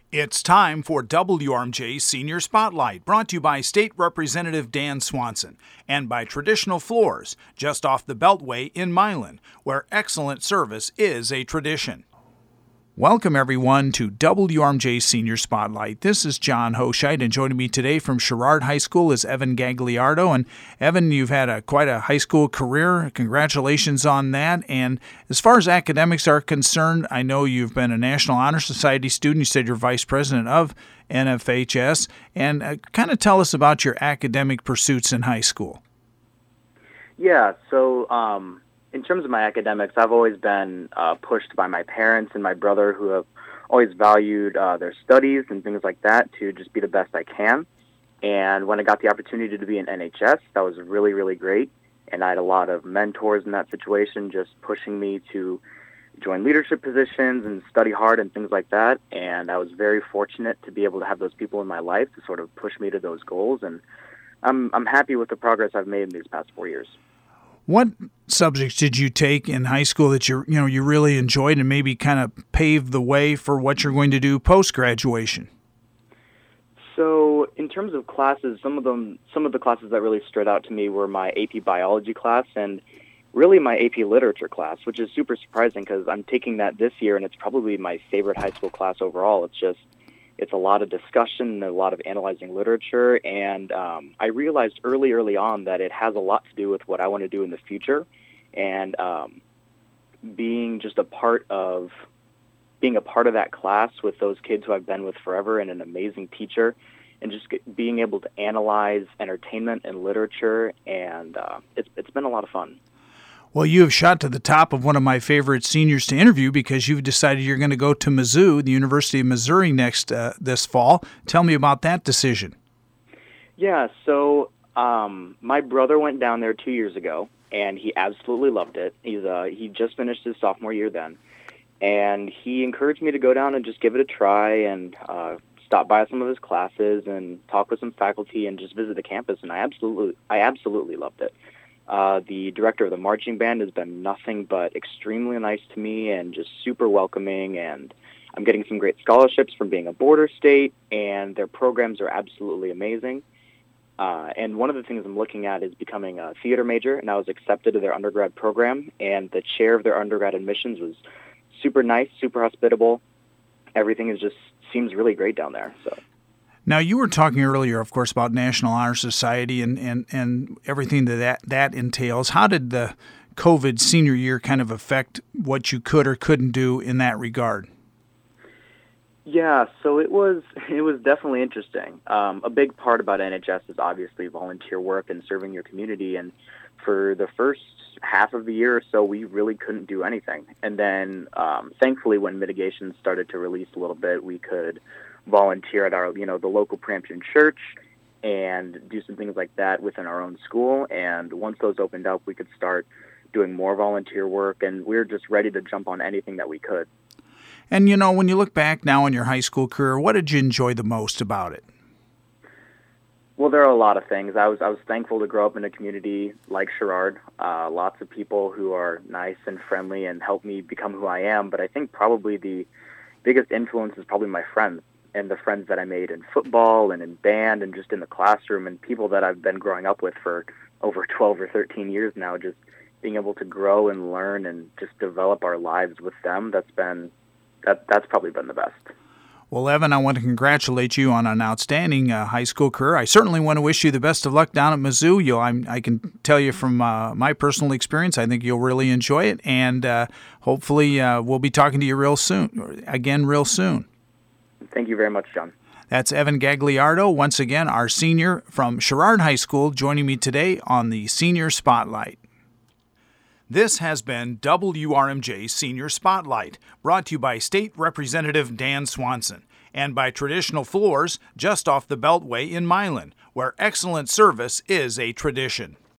It's time for WRMJ Senior Spotlight, brought to you by State Representative Dan Swanson and by Traditional Floors, just off the Beltway in Milan, where excellent service is a tradition. Welcome, everyone, to WRMJ Senior Spotlight. This is John Hoshite, and joining me today from Sherrard High School is Evan Gagliardo. And Evan, you've had quite a high school career. Congratulations on that. And as far as academics are concerned, I know you've been a National Honor Society student. You said you're vice president of NFHS. And kind of tell us about your academic pursuits in high school. Yeah, so in terms of my academics, I've always been pushed by my parents and my brother, who have always valued their studies and things like that to just be the best I can. And when I got the opportunity to be in NHS, that was really, really great. And I had a lot of mentors in that situation just pushing me to join leadership positions and study hard and things like that. And I was very fortunate to be able to have those people in my life to sort of push me to those goals. And I'm happy with the progress I've made in these past 4 years. What subjects did you take in high school that you really enjoyed and maybe kind of paved the way for what you're going to do post-graduation? So in terms of classes, some of the classes that really stood out to me were my AP Biology class and really my AP Literature class, which is super surprising because I'm taking that this year and it's probably my favorite high school class overall. It's a lot of discussion and a lot of analyzing literature, and I realized early on that it has a lot to do with what I want to do in the future, and being a part of that class with those kids who I've been with forever and an amazing teacher, and just being able to analyze entertainment and literature, and it's been a lot of fun. Well, you have shot to the top of one of my favorite seniors to interview because you've decided you're going to go to Mizzou, the University of Missouri, this fall. Tell me about that decision. Yeah, so my brother went down there 2 years ago, and he absolutely loved it. He just finished his sophomore year then, and he encouraged me to go down and just give it a try and stop by some of his classes and talk with some faculty and just visit the campus, and I absolutely loved it. The director of the marching band has been nothing but extremely nice to me and just super welcoming, and I'm getting some great scholarships from being a border state, and their programs are absolutely amazing. And one of the things I'm looking at is becoming a theater major, and I was accepted to their undergrad program, and the chair of their undergrad admissions was super nice, super hospitable. Everything seems really great down there. So. Now, you were talking earlier, of course, about National Honor Society and everything that entails. How did the COVID senior year kind of affect what you could or couldn't do in that regard? Yeah, so it was definitely interesting. A big part about NHS is obviously volunteer work and serving your community. And for the first half of the year or so, we really couldn't do anything. And then, thankfully, when mitigation started to release a little bit, we could volunteer at our, the local Preemption church and do some things like that within our own school. And once those opened up, we could start doing more volunteer work, and we were just ready to jump on anything that we could. And, when you look back now on your high school career, what did you enjoy the most about it? Well, there are a lot of things. I was thankful to grow up in a community like Sherrard. Lots of people who are nice and friendly and help me become who I am. But I think probably the biggest influence is probably my friends and the friends that I made in football and in band and just in the classroom, and people that I've been growing up with for over 12 or 13 years now, just being able to grow and learn and just develop our lives with them. That's probably been the best. Well, Evan, I want to congratulate you on an outstanding high school career. I certainly want to wish you the best of luck down at Mizzou. I can tell you from my personal experience, I think you'll really enjoy it, and hopefully we'll be talking to you real soon. Thank you very much, John. That's Evan Gagliardo, once again, our senior from Sherrard High School, joining me today on the Senior Spotlight. This has been WRMJ Senior Spotlight, brought to you by State Representative Dan Swanson and by Traditional Floors, just off the Beltway in Milan, where excellent service is a tradition.